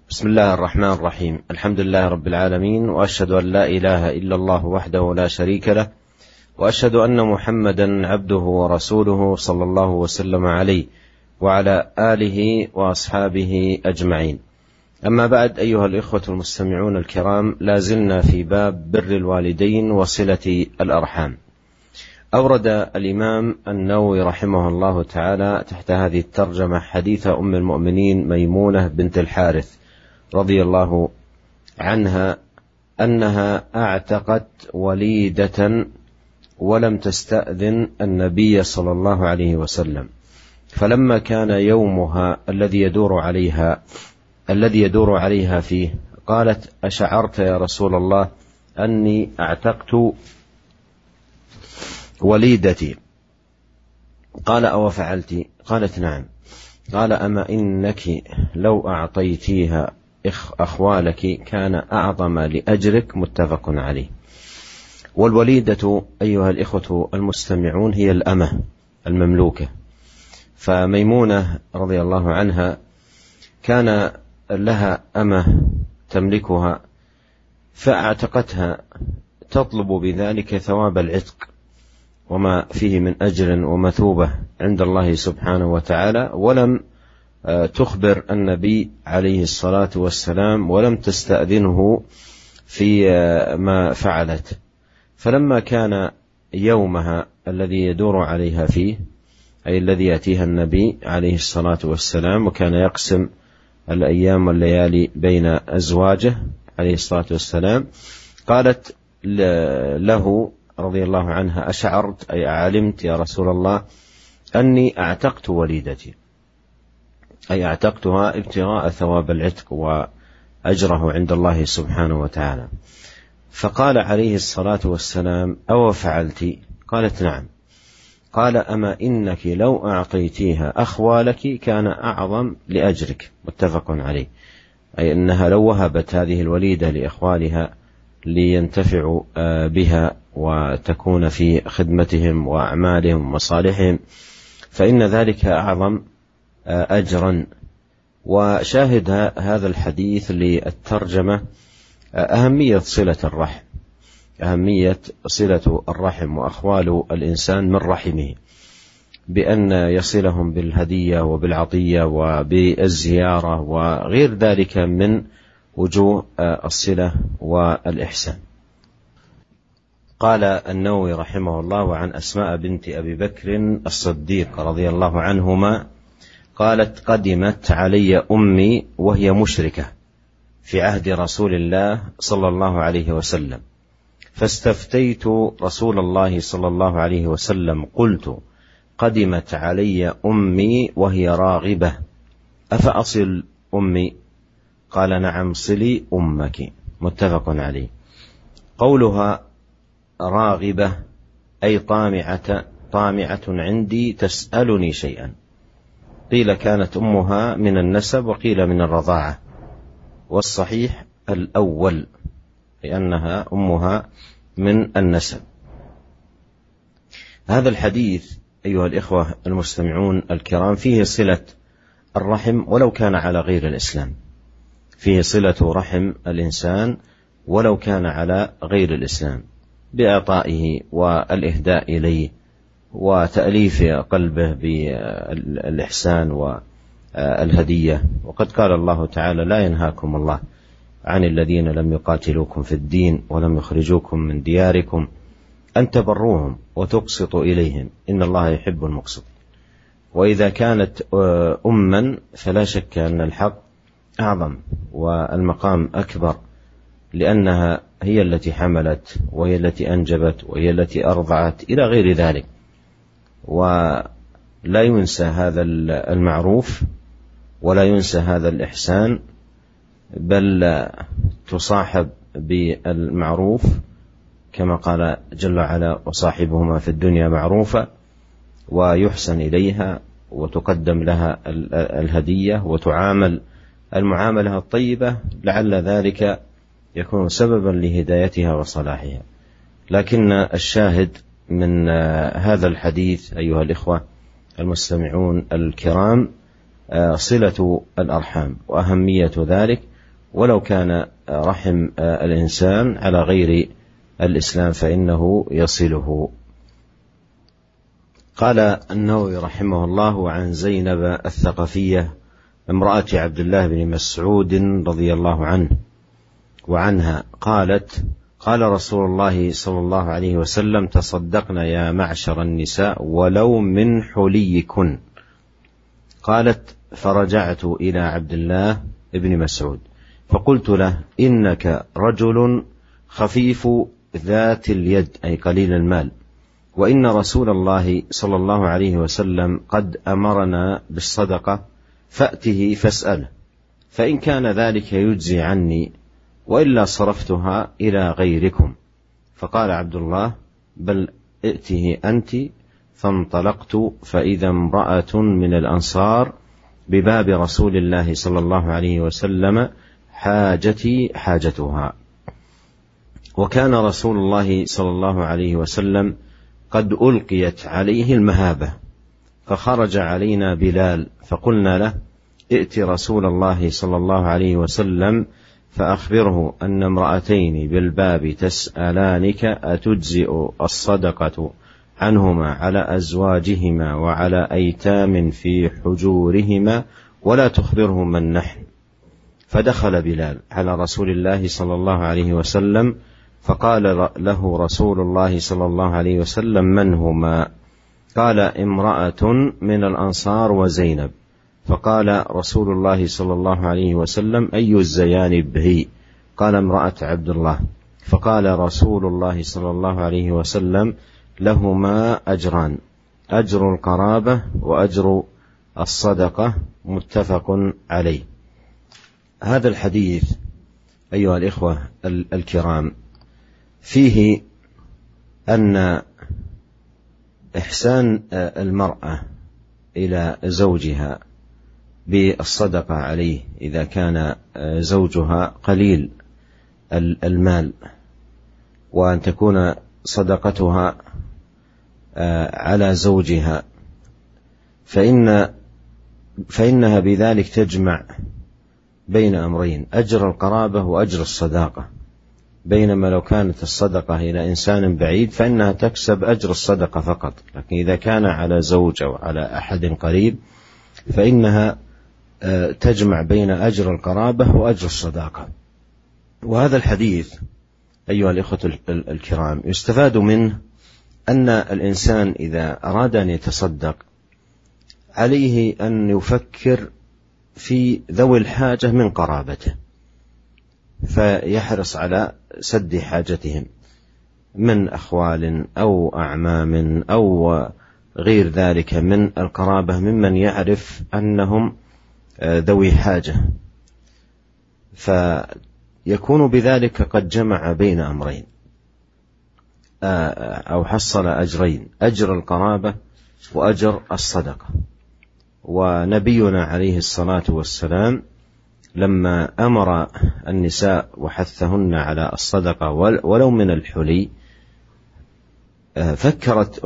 بسم الله الرحمن الرحيم. الحمد لله رب العالمين، وأشهد أن لا إله إلا الله وحده لا شريك له، وأشهد أن محمدا عبده ورسوله صلى الله وسلم عليه وعلى آله وأصحابه أجمعين. أما بعد، أيها الإخوة المستمعون الكرام، لا زلنا في باب بر الوالدين وصلة الأرحام. أورد الإمام النووي رحمه الله تعالى تحت هذه الترجمة حديث أم المؤمنين ميمونة بنت الحارث رضي الله عنها أنها أعتقت وليدة ولم تستأذن النبي صلى الله عليه وسلم، فلما كان يومها الذي يدور عليها فيه قالت: أشعرت يا رسول الله أني أعتقت وليدتي؟ قال: أو فعلت؟ قالت: نعم. قال: أما إنك لو أعطيتيها أخوالك كان أعظم لأجرك. متفق عليه. والوليدة أيها الإخوة المستمعون هي الأمة المملوكة، فميمونة رضي الله عنها كان لها أمة تملكها فأعتقتها تطلب بذلك ثواب العتق وما فيه من أجر ومثوبة عند الله سبحانه وتعالى، ولم تخبر النبي عليه الصلاة والسلام ولم تستأذنه في ما فعلت. فلما كان يومها الذي يدور عليها فيه، أي الذي يأتيها النبي عليه الصلاة والسلام، وكان يقسم الأيام والليالي بين أزواجه عليه الصلاة والسلام، قالت له رضي الله عنها: أشعرت أي أعلمت يا رسول الله أني أعتقت وليدتي، أي أعتقتها ابتغاء ثواب العتق وأجره عند الله سبحانه وتعالى. فقال عليه الصلاة والسلام: أو فعلت؟ قالت: نعم. قال: أما إنك لو أعطيتيها أخوالك كان أعظم لأجرك. متفق عليه. أي أنها لو وهبت هذه الوليدة لأخوالها لينتفعوا بها وتكون في خدمتهم وأعمالهم ومصالحهم فإن ذلك أعظم أجرا. وشاهد هذا الحديث للترجمة أهمية صلة الرحم وأخوال الإنسان من رحمه، بأن يصلهم بالهدية وبالعطية وبالزيارة وغير ذلك من وجوه الصلة والإحسان. قال النووي رحمه الله عن أسماء بنت أبي بكر الصديق رضي الله عنهما قالت: قدمت علي أمي وهي مشركة في عهد رسول الله صلى الله عليه وسلم، فاستفتيت رسول الله صلى الله عليه وسلم قلت: قدمت علي أمي وهي راغبة أفأصل أمي؟ قال: نعم، صلي أمك. متفق عليه. قولها راغبة أي طامعة عندي تسألني شيئا. قيل كانت أمها من النسب وقيل من الرضاعة، والصحيح الأول لأنها أمها من النسب. هذا الحديث أيها الإخوة المستمعون الكرام فيه صلة الرحم ولو كان على غير الإسلام، فيه صلة رحم الإنسان ولو كان على غير الإسلام، بإعطائه والإهداء إليه وتأليف قلبه بالإحسان والهدية. وقد قال الله تعالى: لا ينهاكم الله عن الذين لم يقاتلوكم في الدين ولم يخرجوكم من دياركم أن تبروهم وتقسطوا إليهم إن الله يحب المقسط. وإذا كانت أما فلا شك أن الحق أعظم والمقام أكبر، لأنها هي التي حملت وهي التي أنجبت وهي التي أرضعت إلى غير ذلك. ولا ينسى هذا المعروف ولا ينسى هذا الإحسان، بل تصاحب بالمعروف كما قال جل وعلا: وصاحبهما في الدنيا معروفا، ويحسن إليها وتقدم لها الهدية وتعامل المعاملة الطيبة، لعل ذلك يكون سببا لهدايتها وصلاحها. لكن الشاهد من هذا الحديث أيها الإخوة المستمعون الكرام صلة الأرحام وأهمية ذلك، ولو كان رحم الإنسان على غير الإسلام فإنه يصله. قال النووي رحمه الله عن زينب الثقفية امرأة عبد الله بن مسعود رضي الله عنه وعنها قالت: قال رسول الله صلى الله عليه وسلم: تصدقنا يا معشر النساء ولو من حليكن. قالت: فرجعت إلى عبد الله بن مسعود فقلت له: إنك رجل خفيف ذات اليد، أي قليل المال، وإن رسول الله صلى الله عليه وسلم قد أمرنا بالصدقة، فأته فاسأله، فإن كان ذلك يجزي عني، وإلا صرفتها إلى غيركم. فقال عبد الله: بل ائته أنت. فانطلقت فإذا امرأة من الأنصار بباب رسول الله صلى الله عليه وسلم حاجتي حاجتها. وكان رسول الله صلى الله عليه وسلم قد ألقيت عليه المهابة، فخرج علينا بلال فقلنا له: ائت رسول الله صلى الله عليه وسلم فأخبره أن امرأتين بالباب تسألانك أتجزئ الصدقة عنهما على أزواجهما وعلى أيتام في حجورهما ولا تخبرهم من نحن. فدخل بلال على رسول الله صلى الله عليه وسلم فقال له رسول الله صلى الله عليه وسلم: من هما؟ قال: امرأة من الأنصار وزينب. فقال رسول الله صلى الله عليه وسلم: أي الزيانب هي؟ قال: امرأة عبد الله. فقال رسول الله صلى الله عليه وسلم: لهما أجران، أجر القرابة وأجر الصدقة، متفق عليه. هذا الحديث أيها الإخوة الكرام فيه أن إحسان المرأة إلى زوجها بالصدقة عليه إذا كان زوجها قليل المال، وأن تكون صدقتها على زوجها، فإنها بذلك تجمع بين أمرين: أجر القرابة وأجر الصداقة. بينما لو كانت الصدقة إلى إنسان بعيد فإنها تكسب أجر الصدقة فقط، لكن إذا كان على زوج أو على أحد قريب فإنها تجمع بين أجر القرابة وأجر الصداقة. وهذا الحديث أيها الإخوة الكرام يستفاد منه أن الإنسان إذا أراد أن يتصدق عليه أن يفكر في ذوي الحاجة من قرابته، فيحرص على سد حاجتهم من أخوال أو أعمام أو غير ذلك من القرابة ممن يعرف أنهم ذوي حاجة، فيكون بذلك قد جمع بين أمرين أو حصل أجرين: أجر القرابة وأجر الصدقة. ونبينا عليه الصلاة والسلام لما أمر النساء وحثهن على الصدقة ولو من الحلي، فكرت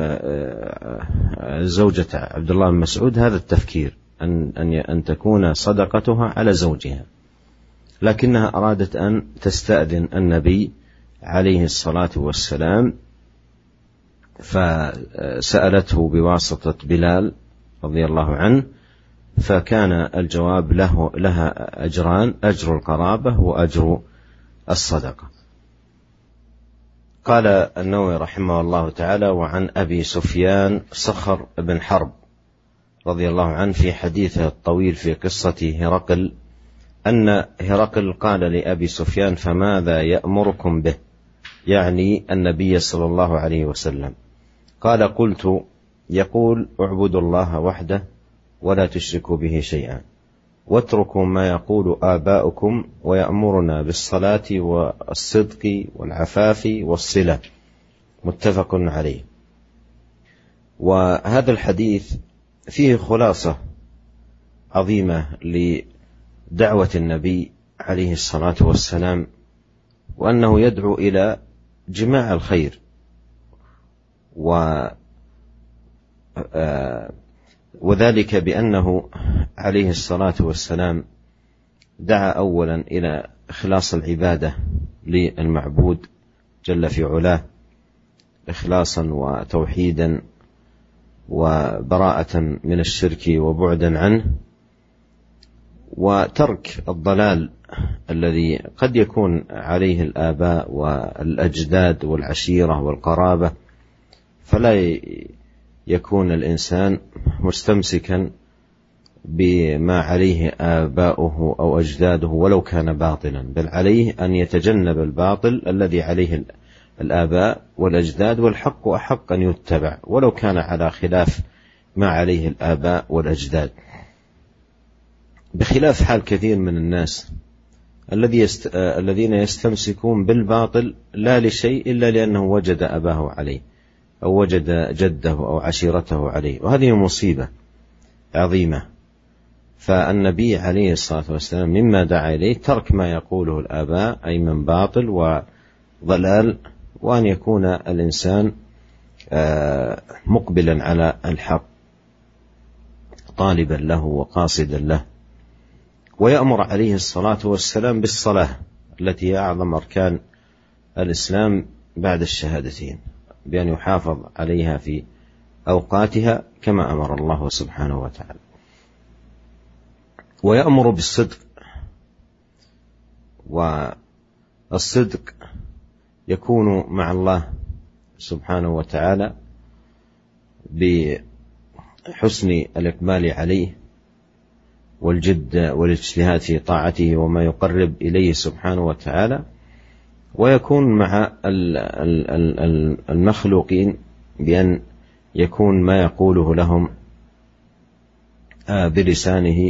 زوجة عبد الله بن مسعود هذا التفكير أن تكون صدقتها على زوجها، لكنها أرادت أن تستأذن النبي عليه الصلاة والسلام، فسألته بواسطة بلال رضي الله عنه، فكان الجواب لها أجران: أجر القرابة وأجر الصدقة. قال النووي رحمه الله تعالى: وعن أبي سفيان صخر بن حرب رضي الله عنه في حديثه الطويل في قصة هرقل أن هرقل قال لأبي سفيان: فماذا يأمركم به؟ يعني النبي صلى الله عليه وسلم. قال: قلت: يقول: اعبدوا الله وحده ولا تشركوا به شيئا، واتركوا ما يقول آباؤكم، ويأمرنا بالصلاة والصدق والعفاف والصلة، متفق عليه. وهذا الحديث فيه خلاصة عظيمة لدعوة النبي عليه الصلاة والسلام، وأنه يدعو إلى جماع الخير، وذلك بأنه عليه الصلاة والسلام دعا أولا إلى إخلاص العبادة للمعبود جل في علاه، إخلاصا وتوحيدا وبراءة من الشرك وبعدا عنه، وترك الضلال الذي قد يكون عليه الآباء والأجداد والعشيرة والقرابة، فلا يكون الإنسان مستمسكا بما عليه آباؤه أو أجداده ولو كان باطلا، بل عليه أن يتجنب الباطل الذي عليه الآباء والأجداد، والحق أحق أن يتبع ولو كان على خلاف ما عليه الآباء والأجداد، بخلاف حال كثير من الناس الذين يستمسكون بالباطل لا لشيء إلا لأنه وجد أباه عليه أو وجد جده أو عشيرته عليه، وهذه مصيبة عظيمة. فالنبي عليه الصلاة والسلام مما دعا إليه ترك ما يقوله الآباء أي من باطل وضلال، وأن يكون الإنسان مقبلا على الحق طالبا له وقاصدا له. ويأمر عليه الصلاة والسلام بالصلاة التي هي أعظم أركان الإسلام بعد الشهادتين، بأن يحافظ عليها في أوقاتها كما أمر الله سبحانه وتعالى. ويأمر بالصدق، والصدق يكون مع الله سبحانه وتعالى بحسن الإقبال عليه والجد والاجتهاد في طاعته وما يقرب إليه سبحانه وتعالى، ويكون مع المخلوقين بأن يكون ما يقوله لهم بلسانه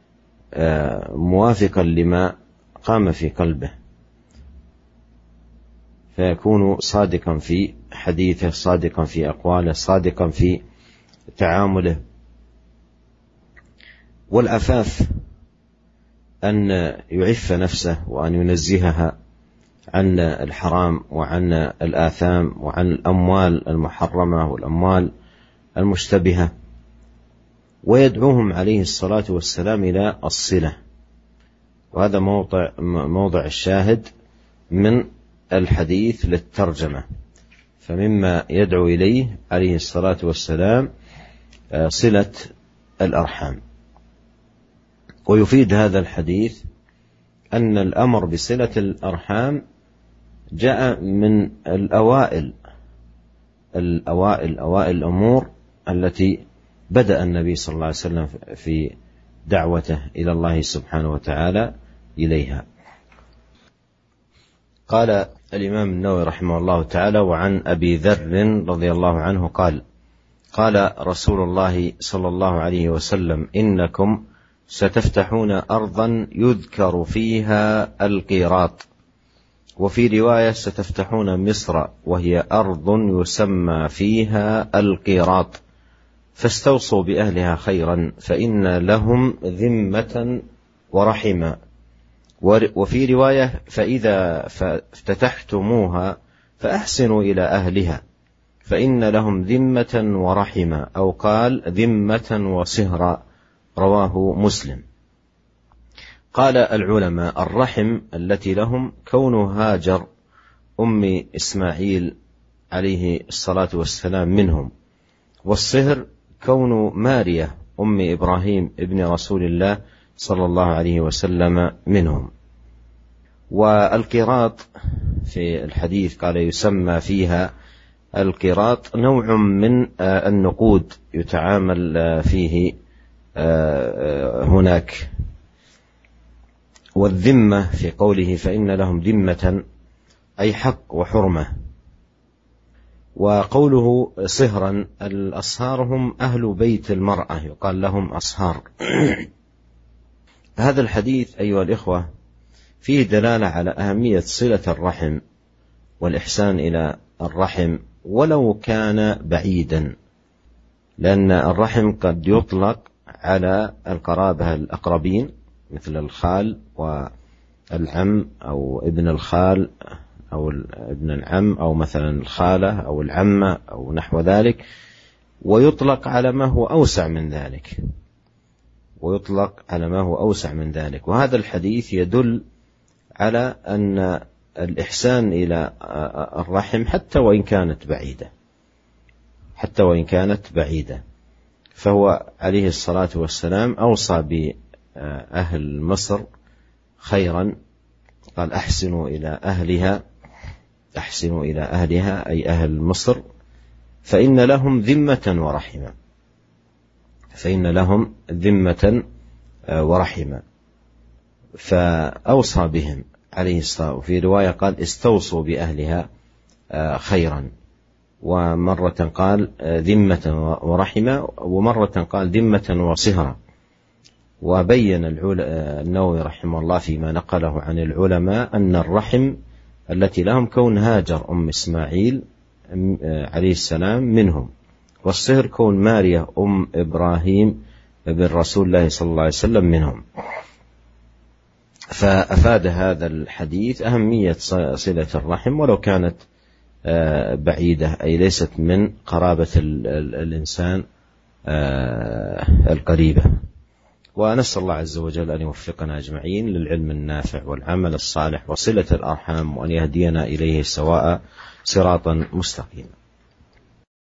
موافقا لما قام في قلبه، فيكون صادقا في حديثه، صادقا في أقواله، صادقا في تعامله. والعفاف أن يعف نفسه وأن ينزهها عن الحرام وعن الآثام وعن الأموال المحرمة والأموال المشتبهة. ويدعوهم عليه الصلاة والسلام إلى الصلة، وهذا موضع الشاهد من الحديث للترجمة. فمما يدعو إليه عليه الصلاة والسلام صلة الأرحام. ويفيد هذا الحديث أن الأمر بصلة الأرحام جاء من أوائل الأمور التي بدأ النبي صلى الله عليه وسلم في دعوته إلى الله سبحانه وتعالى إليها. قال الإمام النووي رحمه الله تعالى: وعن أبي ذر رضي الله عنه قال رسول الله صلى الله عليه وسلم: إنكم ستفتحون أرضا يذكر فيها القيراط، وفي رواية ستفتحون مصر وهي أرض يسمى فيها القيراط، فاستوصوا بأهلها خيرا فإن لهم ذمة ورحما. وفي رواية: فإذا افتتحتموها فأحسنوا إلى أهلها فإن لهم ذمة ورحما، أو قال ذمة وصهرا، رواه مسلم. قال العلماء: الرحم التي لهم كون هاجر أم إسماعيل عليه الصلاة والسلام منهم، والصهر كون ماريا أم إبراهيم ابن رسول الله صلى الله عليه وسلم منهم. والقيراط في الحديث قال يسمى فيها القيراط نوع من النقود يتعامل فيه هناك. والذمة في قوله فإن لهم ذمة أي حق وحرمة. وقوله صهرا، الأصهار هم أهل بيت المرأة، يقال لهم أصهار. هذا الحديث أيها الإخوة فيه دلالة على أهمية صلة الرحم والإحسان إلى الرحم ولو كان بعيدا، لأن الرحم قد يطلق على القرابة الأقربين مثل الخال والعم أو ابن الخال أو ابن العم أو مثلا الخالة أو العمة أو نحو ذلك، ويطلق على ما هو أوسع من ذلك. ويطلق على ما هو أوسع من ذلك. وهذا الحديث يدل على أن الإحسان إلى الرحم حتى وإن كانت بعيدة، فهو عليه الصلاة والسلام أوصى بأهل مصر خيرا، قال أحسنوا إلى أهلها أي أهل مصر فإن لهم ذمة ورحمة، فأوصى بهم عليه الصلاة. وفي رواية قال استوصوا بأهلها خيرا، ومرة قال ذمة ورحمة، ومرة قال ذمة وصهرا. وبين النووي رحمه الله فيما نقله عن العلماء أن الرحم التي لهم كون هاجر أم إسماعيل عليه السلام منهم، والصهر كون ماريا أم إبراهيم بن رسول الله صلى الله عليه وسلم منهم. فأفاد هذا الحديث أهمية صلة الرحم ولو كانت بعيدة، أي ليست من قرابة الإنسان القريبة. ونسأل الله عز وجل أن يوفقنا أجمعين للعلم النافع والعمل الصالح وصلة الأرحام، وأن يهدينا إليه سواء صراطا مستقيما.